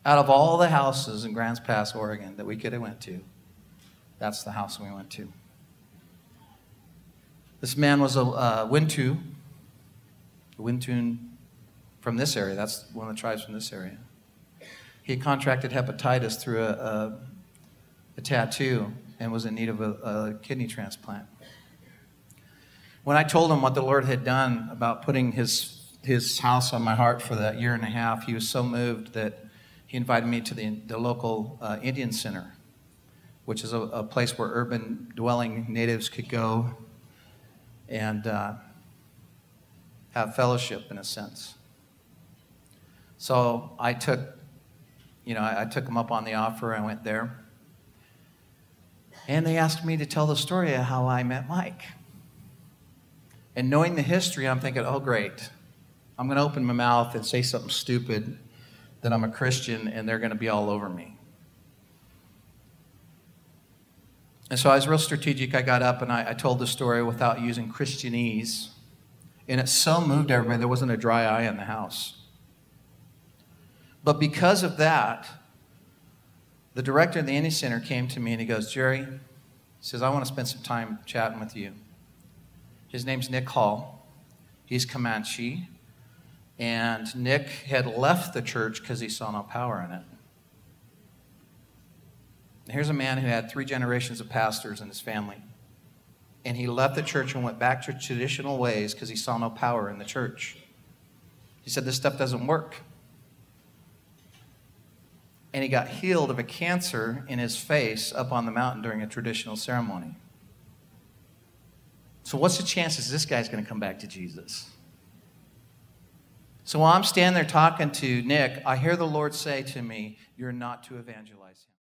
Out of all the houses in Grants Pass, Oregon that we could have went to, that's the house we went to. This man was a Wintun from this area. That's one of the tribes from this area. He had contracted hepatitis through a tattoo and was in need of a kidney transplant. When I told him what the Lord had done about putting his house on my heart for that year and a half, he was so moved that he invited me to the local Indian Center, which is a place where urban dwelling natives could go and have fellowship in a sense. So I took him up on the offer. I went there. And they asked me to tell the story of how I met Mike. And knowing the history, I'm thinking, oh, great. I'm going to open my mouth and say something stupid that I'm a Christian, and they're going to be all over me. And so I was real strategic. I got up and I told the story without using Christianese. And it so moved everybody, there wasn't a dry eye in the house. But because of that, the director of the Indian Center came to me and he goes, Jerry, he says, I want to spend some time chatting with you. His name's Nick Hall. He's Comanche. And Nick had left the church because he saw no power in it. Here's a man who had 3 generations of pastors in his family. And he left the church and went back to traditional ways because he saw no power in the church. He said, this stuff doesn't work. And he got healed of a cancer in his face up on the mountain during a traditional ceremony. So what's the chances this guy's going to come back to Jesus? So while I'm standing there talking to Nick, I hear the Lord say to me, you're not to evangelize him.